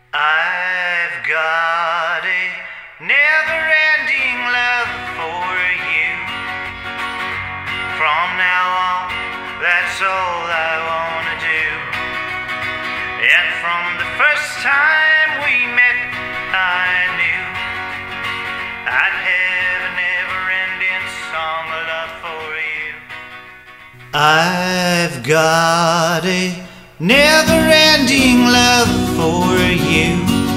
I've got a never-ending love for you. From now on, that's all I wanna do. And from the first time we met, I knew I'd have a never-ending song of love for you. I've got a never-ending love for you.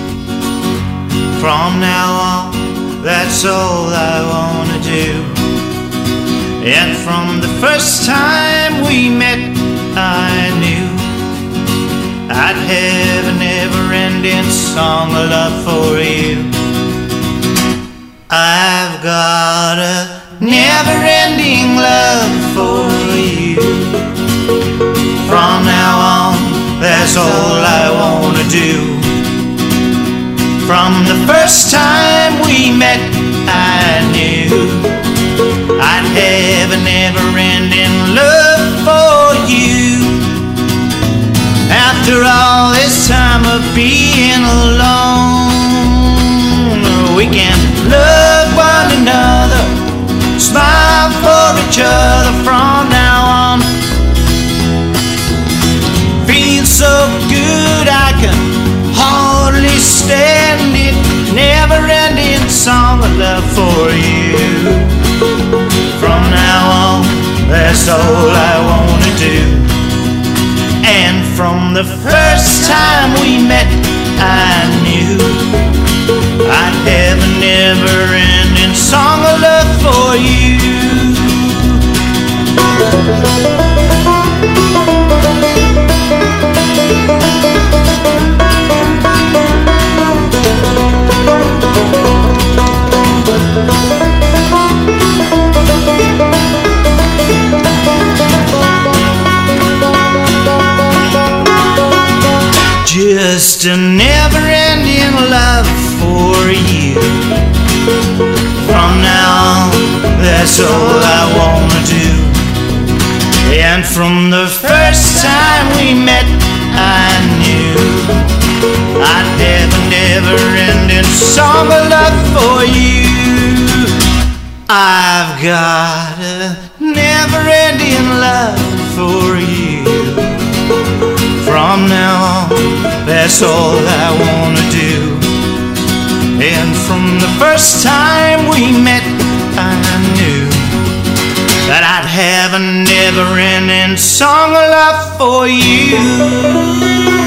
From now on, that's all I wanna do. And from the first time we met, I knew I'd have a never-ending song of love for you. I've got a never-ending love for you. From now on, that's all I wanna do. From the first time we met, I knew I'd have a never-ending love for you. After all this time of being alone, we can love one another, smile for each other from now on. Feels so good I can hardly stand it. Never-ending song of love for you. From now on, that's all I wanna do. And from the first time we met, I knew I'd have a never-ending song of love for you. Just a never-ending love for you. From now on, that's all I wanna do. And from the first time we met, I knew I'd have a never-ending song of love for you. I've got a never-ending love for you. From now on, that's all I wanna do. And from the first time we met, I knew that I'd have a never-ending song of love for you.